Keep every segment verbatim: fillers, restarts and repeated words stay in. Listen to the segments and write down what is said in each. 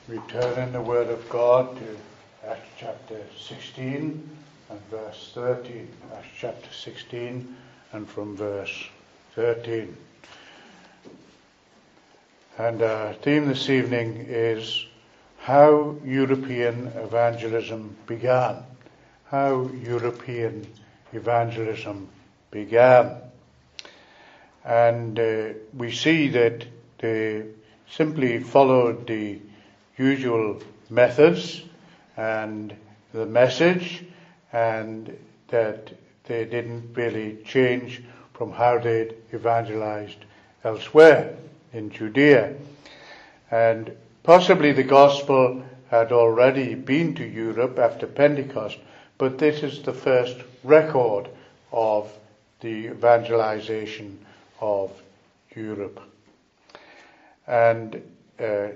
We turn in the Word of God to Acts chapter sixteen and verse thirteen. Acts chapter sixteen and from verse thirteen. And our theme this evening is how European evangelism began. How European evangelism began. And uh, we see that they simply followed the usual methods and the message, and that they didn't really change from how they'd evangelized elsewhere in Judea. And possibly the gospel had already been to Europe after Pentecost, but this is the first record of the evangelization of Europe. And uh,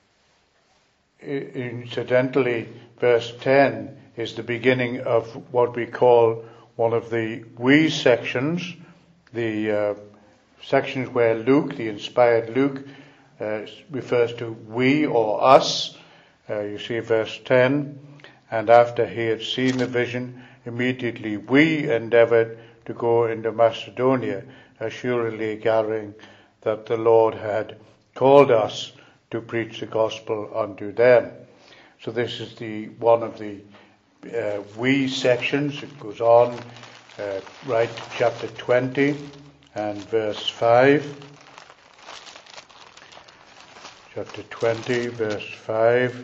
incidentally, verse ten is the beginning of what we call one of the we sections, the uh, sections where Luke, the inspired Luke, uh, refers to we or us. Uh, you see verse ten, and after he had seen the vision, immediately we endeavored to go into Macedonia, assuredly gathering that the Lord had called us to preach the gospel unto them. So this is the one of the uh, we sections. It goes on uh, right to chapter twenty and verse five. Chapter twenty, verse five.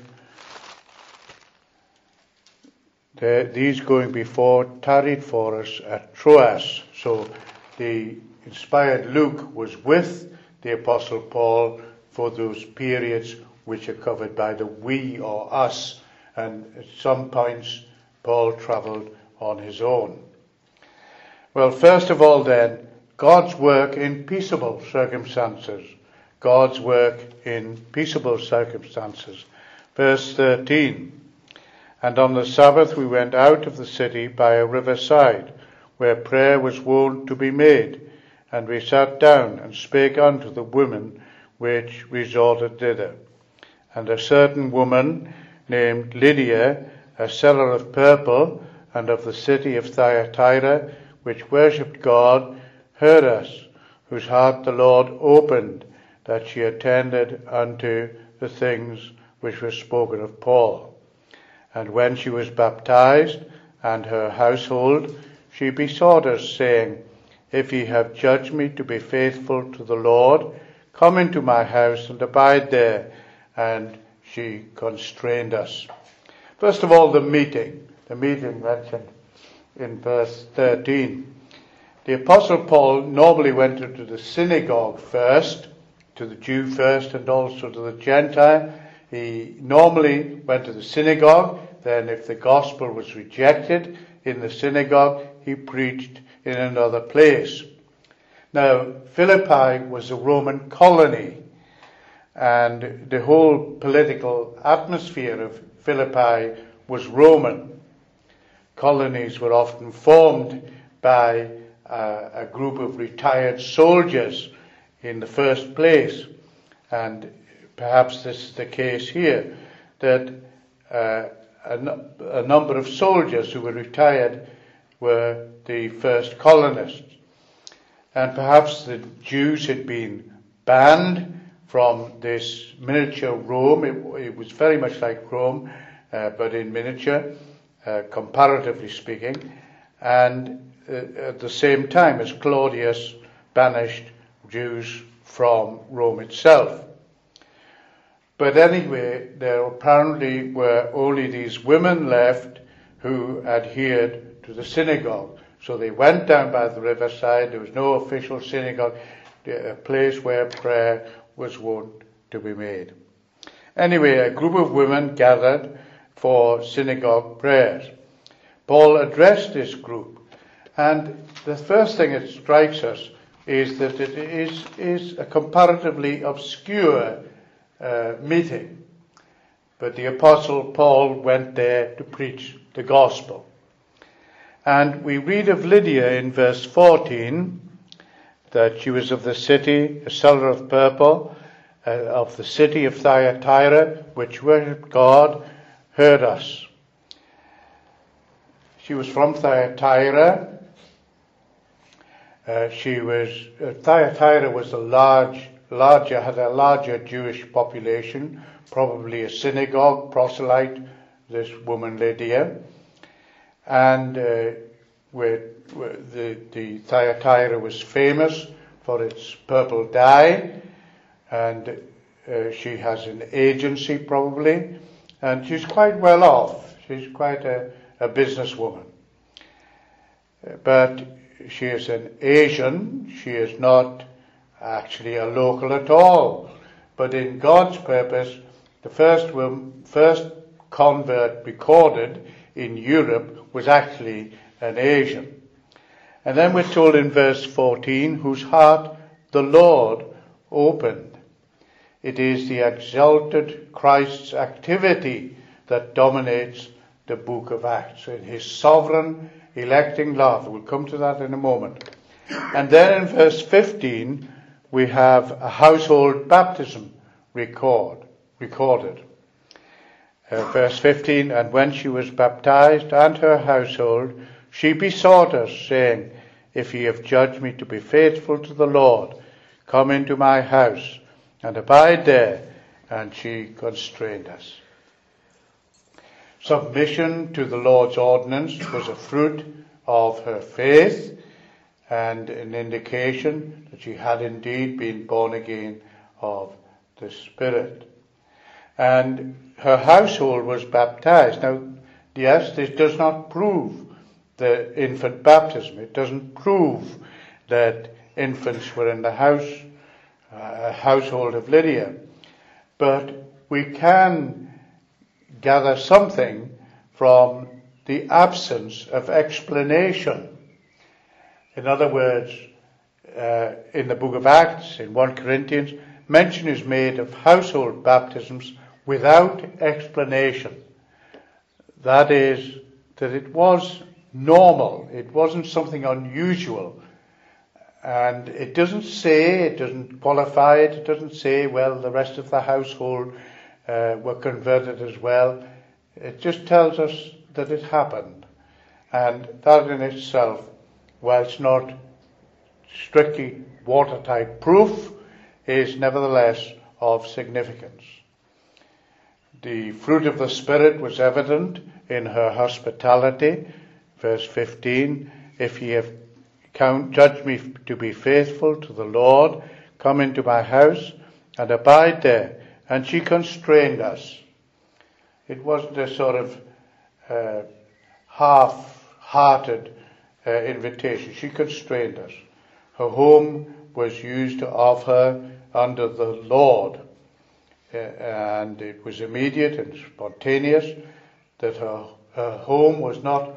The, these going before tarried for us at Troas. So the inspired Luke was with the Apostle Paul for those periods which are covered by the we or us, and at some points Paul travelled on his own. Well, first of all then, God's work in peaceable circumstances. God's work in peaceable circumstances. Verse thirteen, and on the Sabbath we went out of the city by a riverside, where prayer was wont to be made, and we sat down and spake unto the women which resorted thither. And a certain woman named Lydia, a seller of purple, and of the city of Thyatira, which worshipped God, heard us, whose heart the Lord opened, that she attended unto the things which were spoken of Paul. And when she was baptized, and her household, she besought us, saying, If ye have judged me to be faithful to the Lord, come into my house and abide there. And she constrained us. First of all, the meeting. The meeting mentioned in verse thirteen. The Apostle Paul normally went into the synagogue first, to the Jew first and also to the Gentile. He normally went to the synagogue. Then if the gospel was rejected in the synagogue, he preached in another place. Now, Philippi was a Roman colony, and the whole political atmosphere of Philippi was Roman. Colonies were often formed by uh, a group of retired soldiers in the first place, and perhaps this is the case here, that uh, a, n- a number of soldiers who were retired were the first colonists. And perhaps the Jews had been banned from this miniature Rome. It, it was very much like Rome, uh, but in miniature, uh, comparatively speaking. And uh, at the same time as Claudius banished Jews from Rome itself. But anyway, there apparently were only these women left who adhered to the synagogue. So they went down by the riverside. There was no official synagogue, a place where prayer was wont to be made. Anyway, a group of women gathered for synagogue prayers. Paul addressed this group, and the first thing that strikes us is that it is, is a comparatively obscure uh, meeting. But the Apostle Paul went there to preach the gospel. And we read of Lydia in verse fourteen, that she was of the city, a seller of purple, uh, of the city of Thyatira, which worshipped God, heard us. She was from Thyatira. Uh, she was uh, Thyatira was a large, larger had a larger Jewish population, probably a synagogue, proselyte. This woman Lydia, and uh, where, where the the Thyatira was famous for its purple dye, and uh, she has an agency probably, and she's quite well off. She's quite a, a businesswoman, but she is an Asian. She is not actually a local at all. But in God's purpose, the first woman, first convert recorded in Europe was actually an Asian. And then we're told in verse fourteen, whose heart the Lord opened. It is the exalted Christ's activity that dominates the book of Acts, in his sovereign electing love. We'll come to that in a moment. And then in verse fifteen, we have a household baptism record, recorded. Uh, verse fifteen, and when she was baptized and her household, she besought us, saying, if ye have judged me to be faithful to the Lord, come into my house and abide there. And she constrained us. Submission to the Lord's ordinance was a fruit of her faith and an indication that she had indeed been born again of the Spirit. And her household was baptized. Now, yes, this does not prove the infant baptism. It doesn't prove that infants were in the house, uh, household of Lydia. But we can gather something from the absence of explanation. In other words, uh, in the book of Acts, in First Corinthians, mention is made of household baptisms without explanation. That is, that it was normal. It wasn't something unusual. And it doesn't say, it doesn't qualify it, it doesn't say, well, the rest of the household uh, were converted as well. It just tells us that it happened. And that in itself, whilst not strictly watertight proof, is nevertheless of significance. The fruit of the Spirit was evident in her hospitality. Verse fifteen, if ye have count, judged me to be faithful to the Lord, come into my house and abide there. And she constrained us. It wasn't a sort of uh, half-hearted uh, invitation. She constrained us. Her home was used of her under the Lord. Uh, and it was immediate and spontaneous that her, her home was not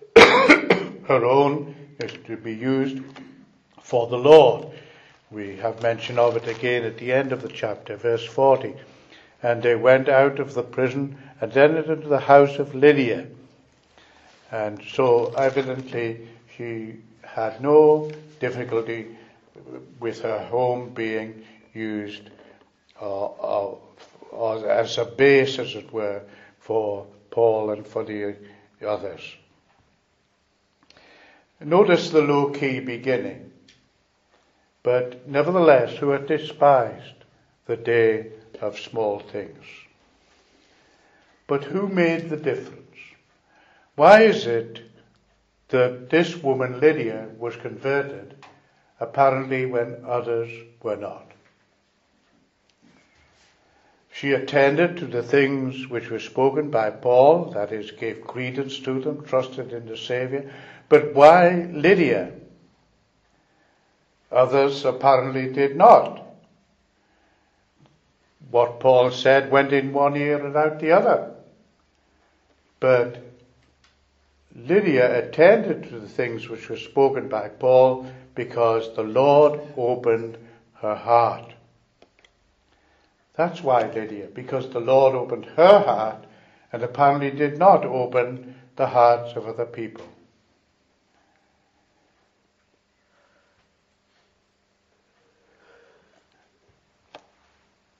her own, is to be used for the Lord. We have mention of it again at the end of the chapter, verse forty. And they went out of the prison and entered into the house of Lydia. And so evidently she had no difficulty with her home being used uh, uh, as a base, as it were, for Paul and for the others. Notice the low-key beginning. But nevertheless, who had despised the day of small things. But who made the difference? Why is it that this woman Lydia was converted, apparently when others were not? She attended to the things which were spoken by Paul, that is, gave credence to them, trusted in the Saviour. But why Lydia? Others apparently did not. What Paul said went in one ear and out the other. But Lydia attended to the things which were spoken by Paul because the Lord opened her heart. That's why Lydia, because the Lord opened her heart and apparently did not open the hearts of other people.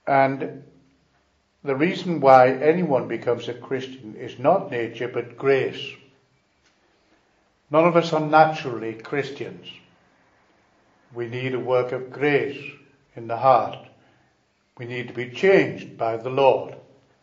And the reason why anyone becomes a Christian is not nature but grace. None of us are naturally Christians. We need a work of grace in the heart. We need to be changed by the Lord.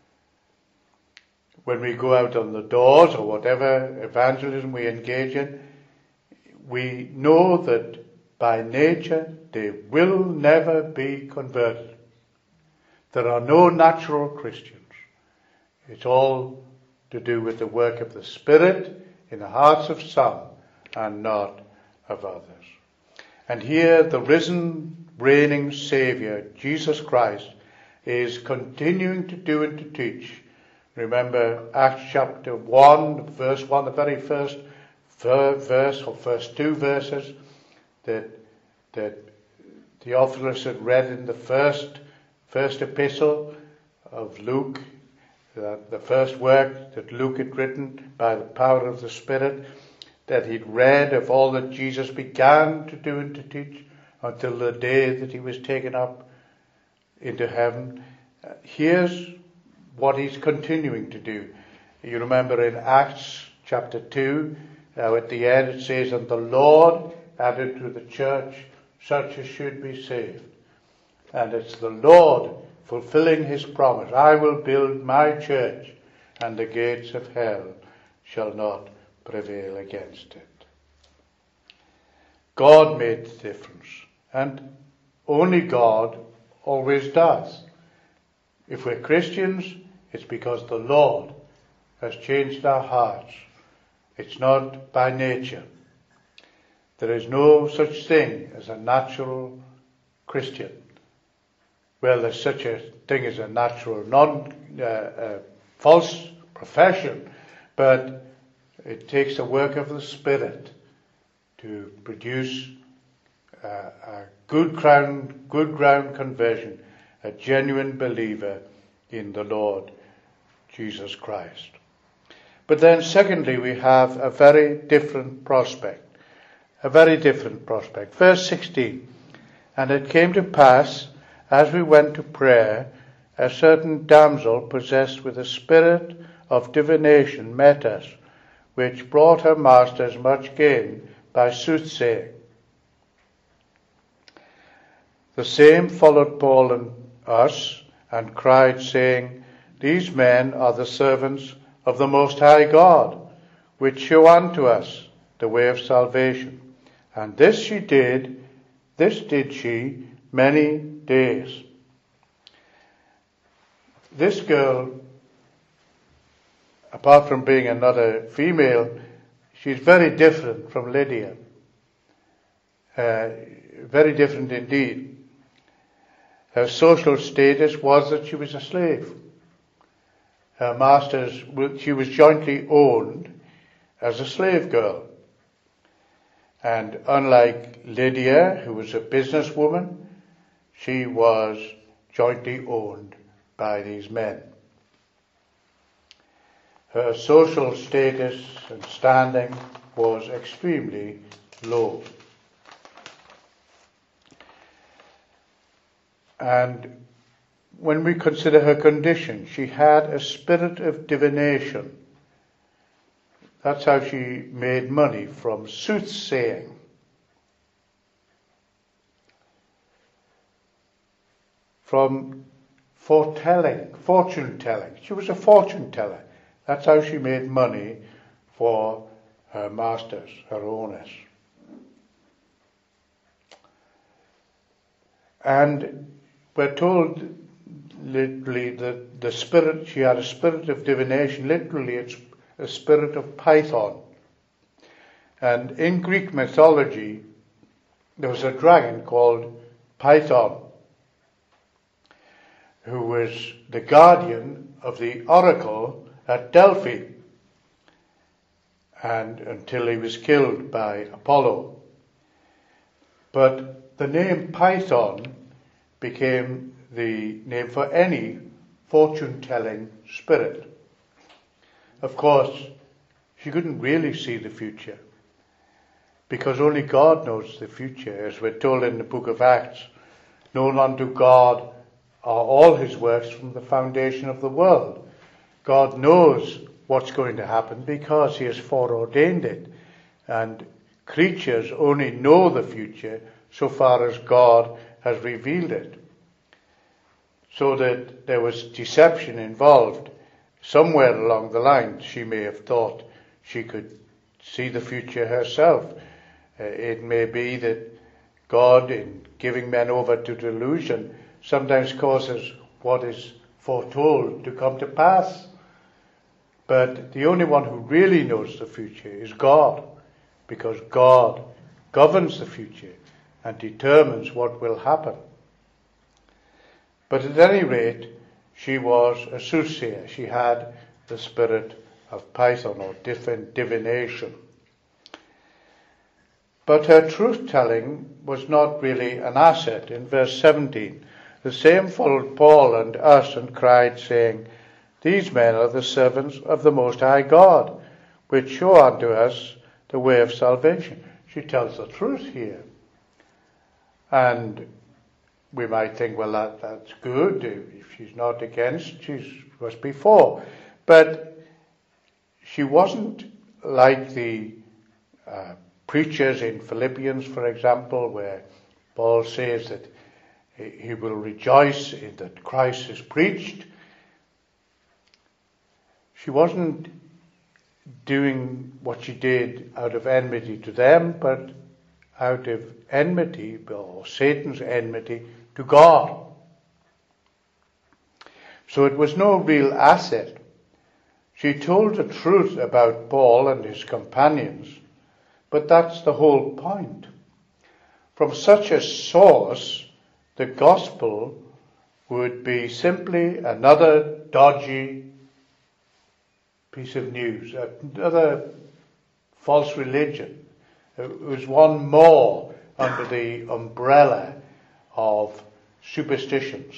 When we go out on the doors or whatever evangelism we engage in, we know that by nature they will never be converted. There are no natural Christians. It's all to do with the work of the Spirit in the hearts of some and not of others. And here the risen, reigning Saviour, Jesus Christ, is continuing to do and to teach. Remember Acts chapter one, verse one, the very first verse or first two verses that that Theophilus had read in the first first epistle of Luke, uh, the first work that Luke had written by the power of the Spirit, that he'd read of all that Jesus began to do and to teach until the day that he was taken up into heaven. Uh, here's what he's continuing to do. You remember in Acts chapter two, now at the end it says, "And the Lord added to the church such as should be saved." And it's the Lord fulfilling his promise. "I will build my church, and the gates of hell shall not prevail against it." God made the difference, and only God always does. If we're Christians, it's because the Lord has changed our hearts. It's not by nature. There is no such thing as a natural Christian. Well, there's such a thing as a natural, non uh, uh, false profession, but it takes the work of the Spirit to produce uh, a good ground, good ground conversion, a genuine believer in the Lord Jesus Christ. But then secondly, we have a very different prospect. A very different prospect. Verse sixteen. "And it came to pass, as we went to prayer, a certain damsel possessed with a spirit of divination met us, which brought her masters much gain by soothsaying. The same followed Paul and us, and cried, saying, These men are the servants of the Most High God, which show unto us the way of salvation. And this she did, this did she many days." This girl, apart from being another female, she's very different from Lydia. Uh, very different indeed. Her social status was that she was a slave. Her masters, she was jointly owned as a slave girl. And unlike Lydia, who was a businesswoman, she was jointly owned by these men. Her social status and standing was extremely low. And when we consider her condition, she had a spirit of divination. That's how she made money, from soothsaying. From foretelling, fortune telling. She was a fortune teller. That's how she made money for her masters, her owners. And we're told literally that the spirit, she had a spirit of divination. Literally, it's a spirit of Python. And in Greek mythology, there was a dragon called Python, who was the guardian of the oracle at Delphi, and until he was killed by Apollo. But the name Python became the name for any fortune-telling spirit. Of course, she couldn't really see the future, because only God knows the future. As we're told in the book of Acts, known unto God are all his works from the foundation of the world. God knows what's going to happen because he has foreordained it. And creatures only know the future so far as God has revealed it. So that there was deception involved. Somewhere along the line, she may have thought she could see the future herself. Uh, it may be that God, in giving men over to delusion, sometimes causes what is foretold to come to pass. But the only one who really knows the future is God, because God governs the future and determines what will happen. But at any rate, she was a soothsayer. She had the spirit of Python, or divination. But her truth-telling was not really an asset. In verse seventeen, the same followed Paul and us and cried, saying, These men are the servants of the Most High God, which show unto us the way of salvation. She tells the truth here. And we might think, well, that, that's good. If she's not against, she must be for. But she wasn't like the uh, preachers in Philippians, for example, where Paul says that he will rejoice in that Christ is preached. She wasn't doing what she did out of enmity to them, but out of enmity, or Satan's enmity, to God. So it was no real asset. She told the truth about Paul and his companions, but that's the whole point. From such a source, the gospel would be simply another dodgy piece of news, another false religion. It was one more under the umbrella of superstitions.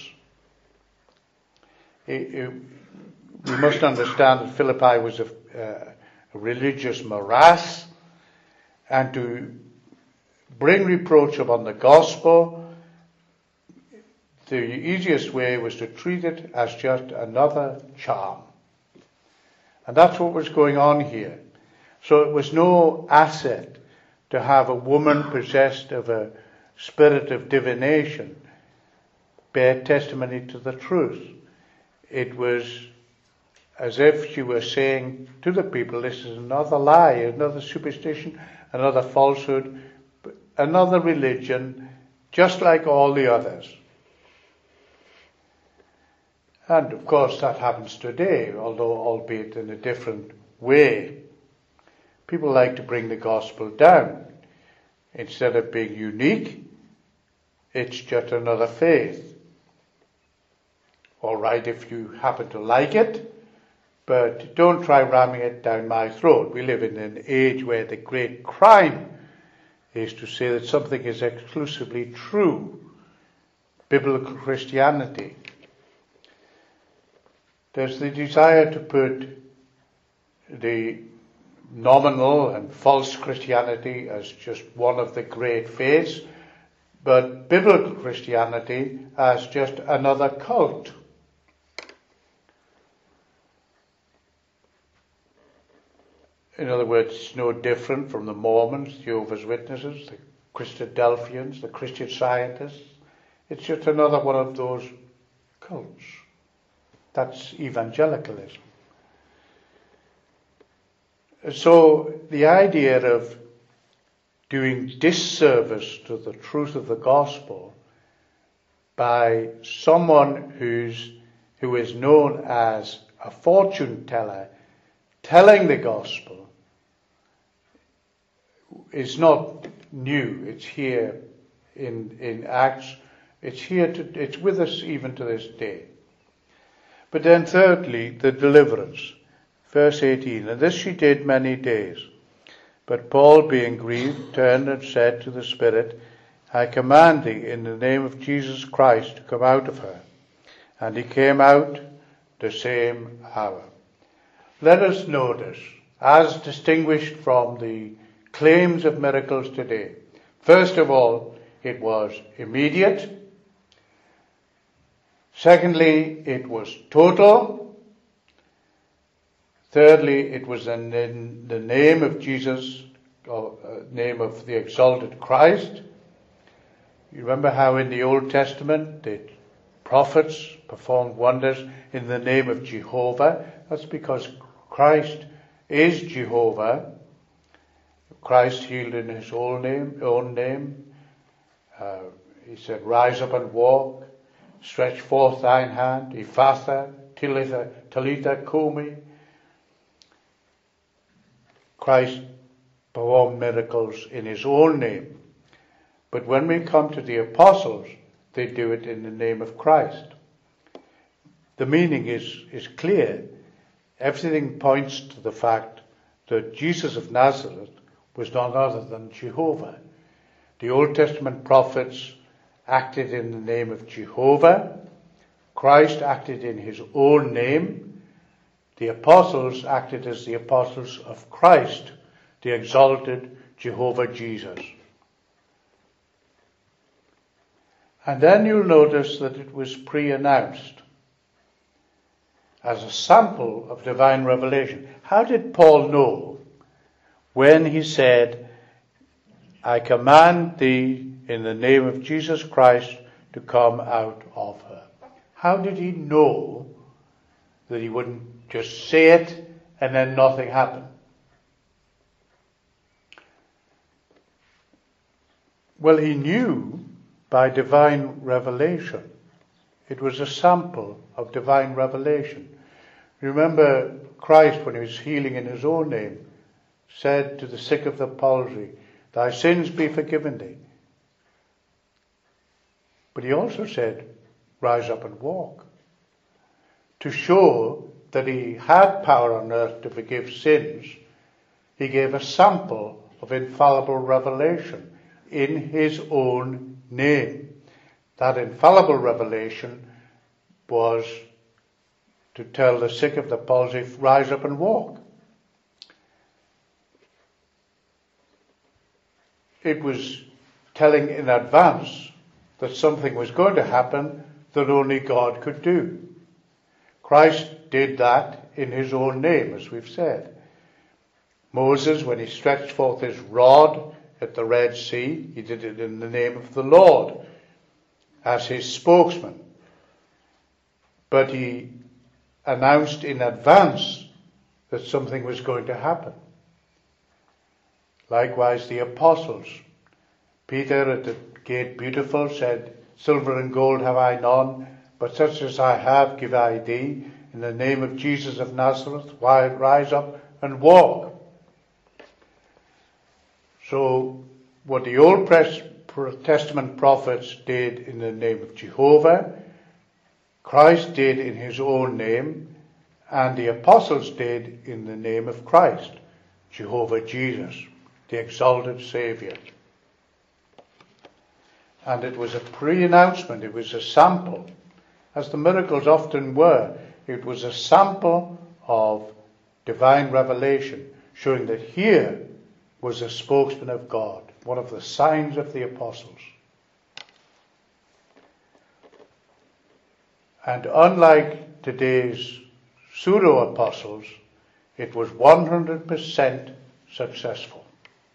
It, it, we must understand that Philippi was a, uh, a religious morass, and to bring reproach upon the gospel, the easiest way was to treat it as just another charm. And that's what was going on here. So it was no asset to have a woman possessed of a spirit of divination bear testimony to the truth. It was as if she was saying to the people, this is another lie, another superstition, another falsehood, another religion, just like all the others. And of course that happens today, although albeit in a different way. People like to bring the gospel down. Instead of being unique, it's just another faith. All right, if you happen to like it, but don't try ramming it down my throat. We live in an age where the great crime is to say that something is exclusively true. Biblical Christianity. There's the desire to put the nominal and false Christianity as just one of the great faiths, but biblical Christianity as just another cult. In other words, it's no different from the Mormons, Jehovah's Witnesses, the Christadelphians, the Christian Scientists. It's just another one of those cults. That's evangelicalism. So the idea of doing disservice to the truth of the gospel by someone who's who is known as a fortune teller telling the gospel is not new. It's here in in Acts. It's here to it's with us even to this day. But then thirdly, the deliverance. Verse eighteen, and this she did many days. But Paul, being grieved, turned and said to the Spirit, I command thee in the name of Jesus Christ to come out of her. And he came out the same hour. Let us notice, as distinguished from the claims of miracles today, first of all, it was immediate. Secondly, it was total. Thirdly, it was in the name of Jesus, or uh, name of the exalted Christ. You remember how in the Old Testament the prophets performed wonders in the name of Jehovah? That's because Christ is Jehovah. Christ healed in his own name. Own name. Uh, he said, "Rise up and walk. Stretch forth thine hand. Ephphatha, Talitha, Talitha Kumi." Christ performed miracles in his own name. But when we come to the apostles, they do it in the name of Christ. The meaning is, is clear. Everything points to the fact that Jesus of Nazareth was none other than Jehovah. The Old Testament prophets acted in the name of Jehovah. Christ acted in his own name. The apostles acted as the apostles of Christ, the exalted Jehovah Jesus. And then you'll notice that it was pre-announced as a sample of divine revelation. How did Paul know when he said, "I command thee in the name of Jesus Christ to come out of her"? How did he know that he wouldn't just say it and then nothing happened? Well, he knew by divine revelation. It was a sample of divine revelation. Remember, Christ, when he was healing in his own name, said to the sick of the palsy, "Thy sins be forgiven thee." But he also said, "Rise up and walk," to show that he had power on earth to forgive sins. He gave a sample of infallible revelation in his own name. That infallible revelation was to tell the sick of the palsy, "Rise up and walk." It was telling in advance that something was going to happen that only God could do. Christ did that in his own name, as we've said. Moses, when he stretched forth his rod at the Red Sea, he did it in the name of the Lord as his spokesman. But he announced in advance that something was going to happen. Likewise, the apostles. Peter at the gate beautiful said, "Silver and gold have I none, but such as I have give I thee. In the name of Jesus of Nazareth, rise up and walk." So what the Old Testament prophets did in the name of Jehovah, Christ did in his own name, and the apostles did in the name of Christ, Jehovah Jesus, the exalted Saviour. And it was a pre-announcement, it was a sample, as the miracles often were. It was a sample of divine revelation, showing that here was a spokesman of God, one of the signs of the apostles. And unlike today's pseudo-apostles, it was one hundred percent successful.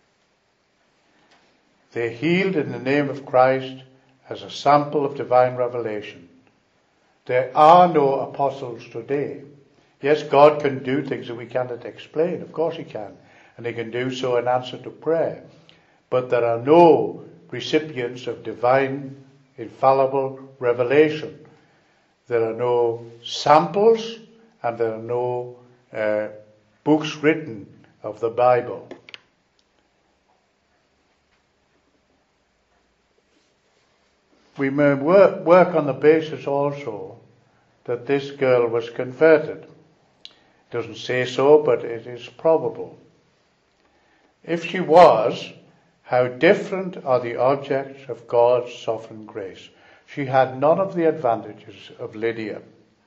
They healed in the name of Christ as a sample of divine revelation. There are no apostles today. Yes, God can do things that we cannot explain. Of course he can. And he can do so in answer to prayer. But there are no recipients of divine, infallible revelation. There are no samples, and there are no uh, books written of the Bible. We may work, work on the basis also that this girl was converted. It doesn't say so, but it is probable. If she was, how different are the objects of God's sovereign grace. She had none of the advantages of Lydia.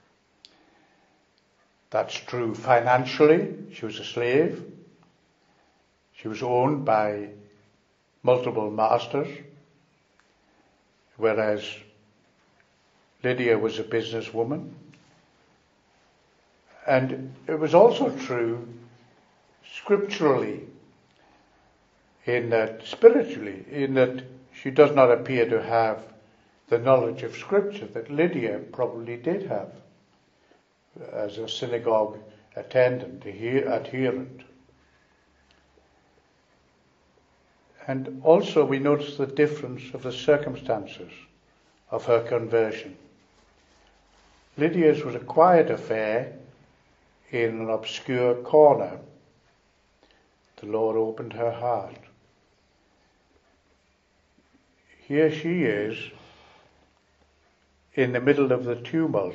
That's true financially. She was a slave. She was owned by multiple masters. Whereas Lydia was a businesswoman. And it was also true scripturally, in that, spiritually, in that she does not appear to have the knowledge of Scripture that Lydia probably did have as a synagogue attendant, adherent. And also we notice the difference of the circumstances of her conversion. Lydia's was a quiet affair in an obscure corner. The Lord opened her heart. Here she is in the middle of the tumult.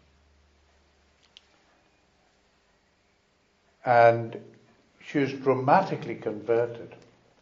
And she is dramatically converted.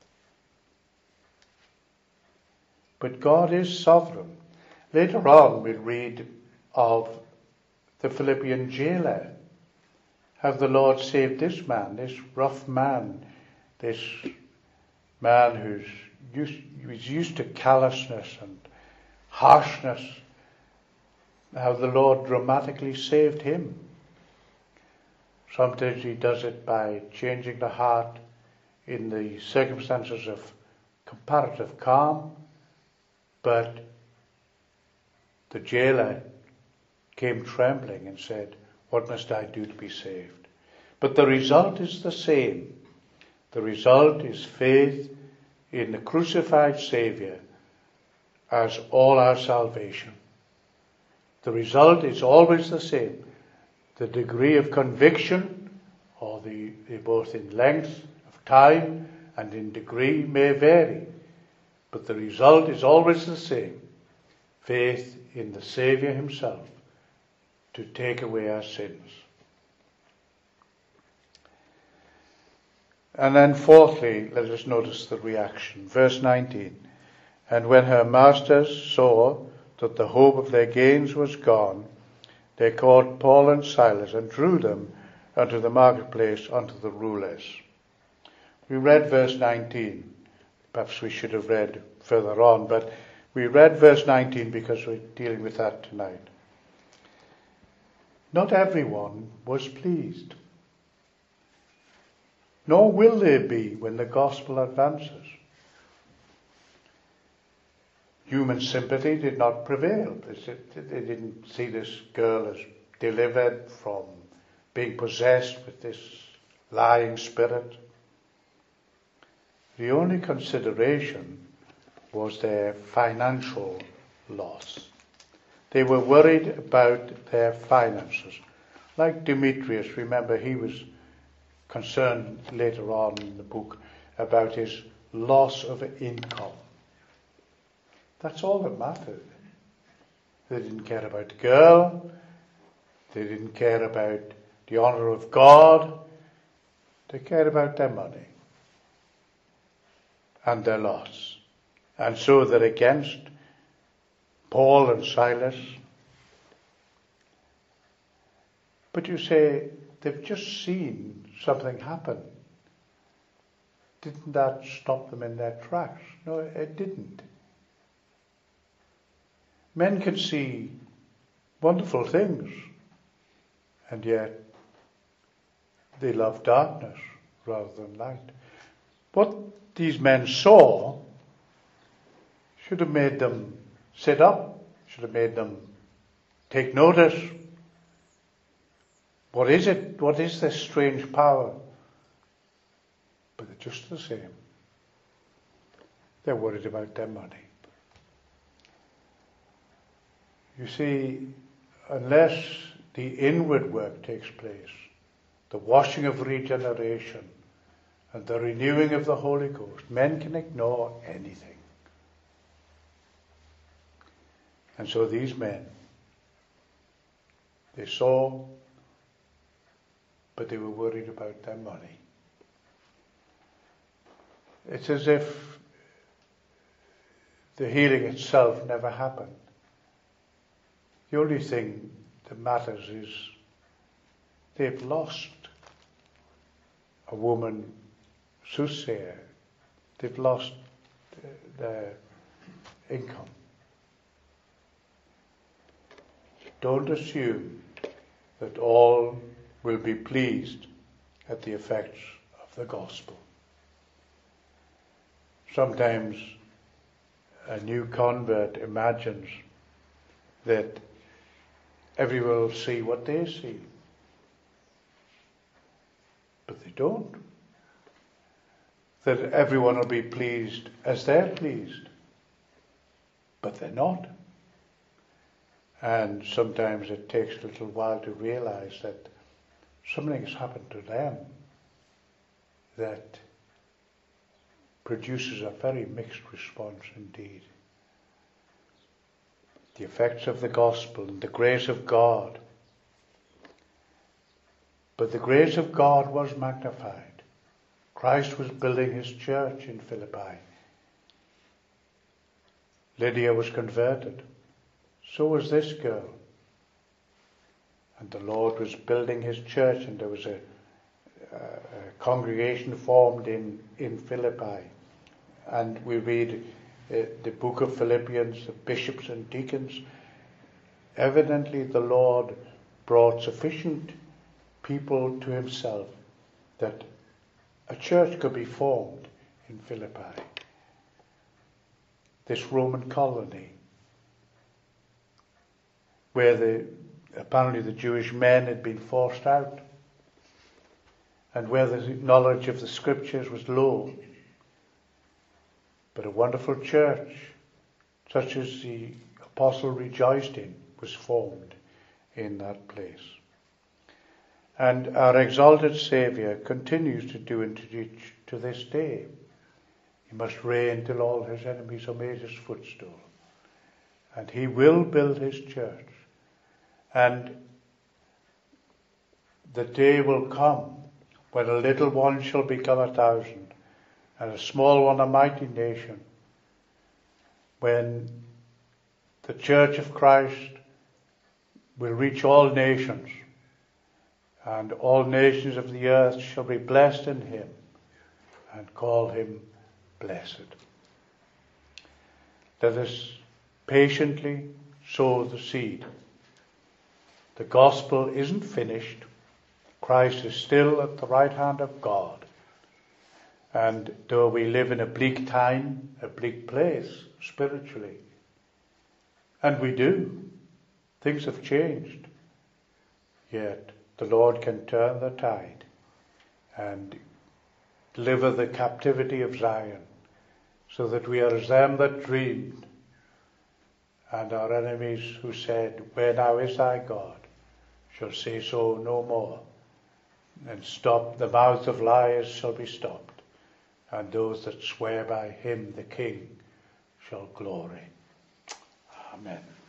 But God is sovereign. Later on we'll read of the Philippian jailer. How the Lord saved this man, this rough man, this man who's used, who's used to callousness and harshness. How the Lord dramatically saved him. Sometimes he does it by changing the heart in the circumstances of comparative calm, but the jailer came trembling and said, "What must I do to be saved?" But the result is the same. The result is faith in the crucified Saviour as all our salvation. The result is always the same. The degree of conviction, or the, the both in length of time and in degree, may vary, but the result is always the same. Faith in the Saviour himself to take away our sins. And then fourthly, let us notice the reaction. Verse nineteen. And when her masters saw that the hope of their gains was gone, they caught Paul and Silas and drew them unto the marketplace unto the rulers. We read verse nineteen. Perhaps we should have read further on, but we read verse nineteen because we're dealing with that tonight. Not everyone was pleased, nor will they be when the gospel advances. Human sympathy did not prevail. They didn't see this girl as delivered from being possessed with this lying spirit. The only consideration was their financial loss. They were worried about their finances. Like Demetrius, remember, he was concerned later on in the book about his loss of income. That's all that mattered. They didn't care about the girl. They didn't care about the honour of God. They cared about their money and their loss. And so they're against Paul and Silas. But you say, they've just seen something happen. Didn't that stop them in their tracks? No, it didn't. Men can see wonderful things, and yet they love darkness rather than light. What these men saw should have made them sit up, should have made them take notice. What is it? What is this strange power? But they're just the same. They're worried about their money. You see, unless the inward work takes place, the washing of regeneration and the renewing of the Holy Ghost, men can ignore anything. And so these men, they saw, but they were worried about their money. It's as if the healing itself never happened. The only thing that matters is they've lost a woman, soothsayer. They've lost their income. don't assume that all will be pleased at the effects of the gospel. Sometimes a new convert imagines that everyone will see what they see, but they don't. That everyone will be pleased as they're pleased, but they're not. And sometimes it takes a little while to realize that something has happened to them that produces a very mixed response indeed. The effects of the gospel and the grace of God. But the grace of God was magnified. Christ was building his church in Philippi. Lydia was converted. So was this girl. And the Lord was building his church, and there was a, a, a congregation formed in, in Philippi. And we read uh, the book of Philippians, the bishops and deacons. Evidently the Lord brought sufficient people to himself that a church could be formed in Philippi, this Roman colony, where the, apparently the Jewish men had been forced out, and where the knowledge of the scriptures was low. But a wonderful church, such as the apostle rejoiced in, was formed in that place. And our exalted Saviour continues to do it to this day. He must reign till all his enemies are made his footstool. And he will build his church. And the day will come when a little one shall become a thousand, and a small one a mighty nation, when the church of Christ will reach all nations, and all nations of the earth shall be blessed in him and call him blessed. Let us patiently sow the seed. The gospel isn't finished. Christ is still at the right hand of God. And though we live in a bleak time, a bleak place spiritually, and we do, things have changed, yet the Lord can turn the tide and deliver the captivity of Zion, so that we are as them that dreamed, and our enemies who said, "Where now is thy God?" shall say so no more. And stop, the mouth of liars shall be stopped, and those that swear by him, the King, shall glory. Amen.